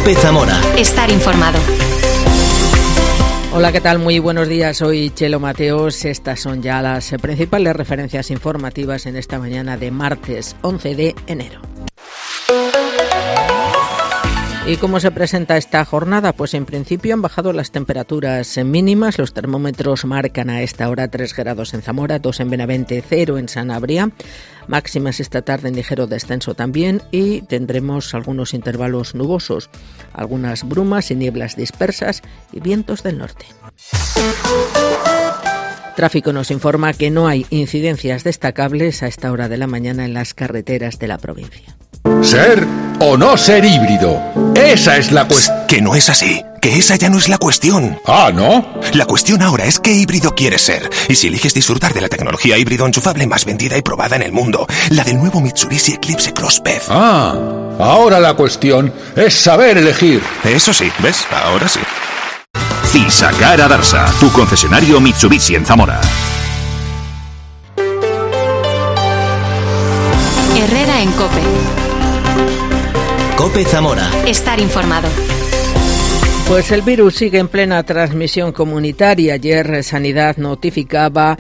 COPE Zamora. Estar informado. Hola, ¿qué tal? Muy buenos días. Soy Chelo Mateos. Estas son ya las principales referencias informativas en esta mañana de martes 11 de enero. ¿Y cómo se presenta esta jornada? Pues en principio han bajado las temperaturas mínimas. Los termómetros marcan a esta hora 3 grados en Zamora, 2 en Benavente, 0 en Sanabria. Máximas esta tarde en ligero descenso también y tendremos algunos intervalos nubosos, algunas brumas y nieblas dispersas y vientos del norte. Tráfico nos informa que no hay incidencias destacables a esta hora de la mañana en las carreteras de la provincia. ¿Ser o no ser híbrido? Esa es la cuestión. Que no es así, que esa ya no es la cuestión. Ah, ¿no? La cuestión ahora es qué híbrido quieres ser. Y si eliges disfrutar de la tecnología híbrido enchufable más vendida y probada en el mundo, la del nuevo Mitsubishi Eclipse Cross PHEV. Ah, ahora la cuestión es saber elegir. Eso sí, ¿ves? Ahora sí. Cisacara Darsa, tu concesionario Mitsubishi en Zamora. Herrera en COPE. COPE Zamora. Estar informado. Pues el virus sigue en plena transmisión comunitaria. Ayer Sanidad notificaba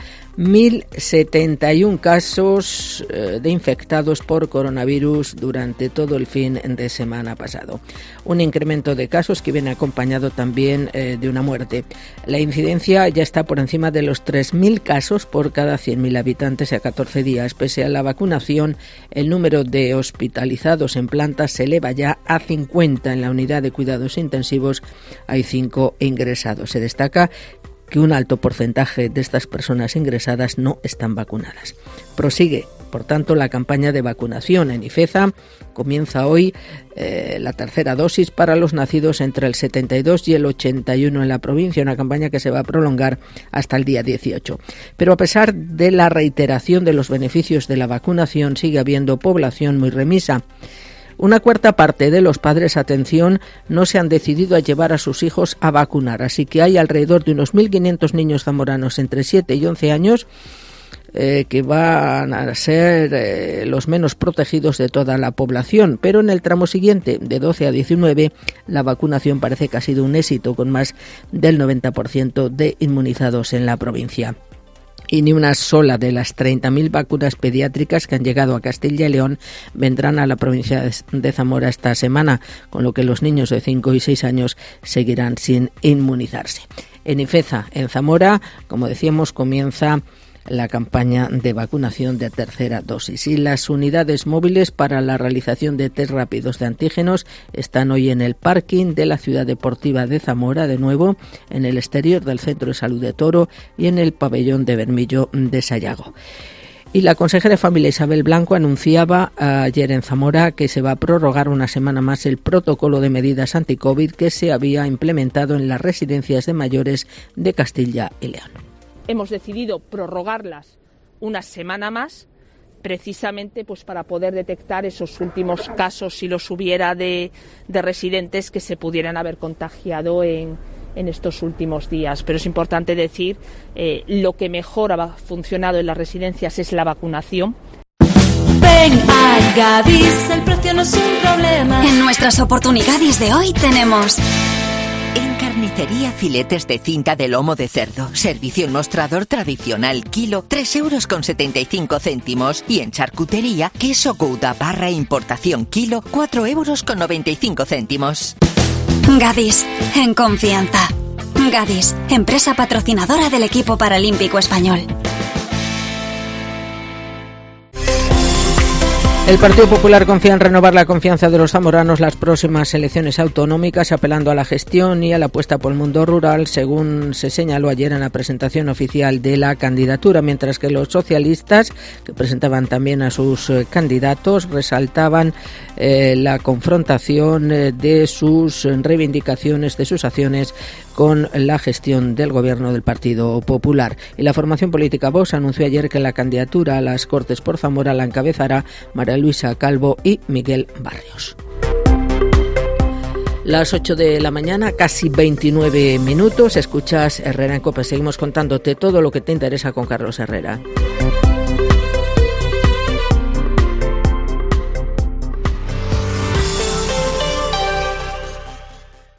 1.071 casos de infectados por coronavirus durante todo el fin de semana pasado. Un incremento de casos que viene acompañado también de una muerte. La incidencia ya está por encima de los 3.000 casos por cada 100.000 habitantes a 14 días. Pese a la vacunación, el número de hospitalizados en planta se eleva ya a 50. En la unidad de cuidados intensivos hay 5 ingresados. Se destaca que un alto porcentaje de estas personas ingresadas no están vacunadas. Prosigue, por tanto, la campaña de vacunación en Ifeza. Comienza hoy la tercera dosis para los nacidos entre el 72 y el 81 en la provincia, una campaña que se va a prolongar hasta el día 18. Pero a pesar de la reiteración de los beneficios de la vacunación, sigue habiendo población muy remisa. Una cuarta parte de los padres, atención, no se han decidido a llevar a sus hijos a vacunar, así que hay alrededor de unos 1.500 niños zamoranos entre 7 y 11 años que van a ser los menos protegidos de toda la población, pero en el tramo siguiente, de 12 a 19, la vacunación parece que ha sido un éxito, con más del 90% de inmunizados en la provincia. Y ni una sola de las 30.000 vacunas pediátricas que han llegado a Castilla y León vendrán a la provincia de Zamora esta semana, con lo que los niños de 5 y 6 años seguirán sin inmunizarse. En Ifeza, en Zamora, como decíamos, comienza la campaña de vacunación de tercera dosis. Y las unidades móviles para la realización de test rápidos de antígenos están hoy en el parking de la Ciudad Deportiva de Zamora, de nuevo en el exterior del Centro de Salud de Toro y en el pabellón de Bermillo de Sayago. Y la consejera de Familia Isabel Blanco anunciaba ayer en Zamora que se va a prorrogar una semana más el protocolo de medidas anti-COVID que se había implementado en las residencias de mayores de Castilla y León. Hemos decidido prorrogarlas una semana más, precisamente pues para poder detectar esos últimos casos, si los hubiera, de residentes que se pudieran haber contagiado en estos últimos días. Pero es importante decir, lo que mejor ha funcionado en las residencias es la vacunación. Ven a Gadis, el precio no es un problema. En nuestras oportunidades de hoy tenemos... En carnicería, filetes de cinta de lomo de cerdo. Servicio en mostrador tradicional, kilo, 3,75 €. Y en charcutería, queso Gouda barra importación, kilo, 4,95 €. Gadis, en confianza. Gadis, empresa patrocinadora del equipo paralímpico español. El Partido Popular confía en renovar la confianza de los zamoranos las próximas elecciones autonómicas, apelando a la gestión y a la apuesta por el mundo rural, según se señaló ayer en la presentación oficial de la candidatura, mientras que los socialistas, que presentaban también a sus candidatos, resaltaban la confrontación de sus reivindicaciones, de sus acciones con la gestión del gobierno del Partido Popular. Y la formación política Vox anunció ayer que la candidatura a las Cortes por Zamora la encabezará María Luisa Calvo y Miguel Barrios. Las 8 de la mañana, casi 29 minutos, escuchas Herrera en COPE. Seguimos contándote todo lo que te interesa con Carlos Herrera.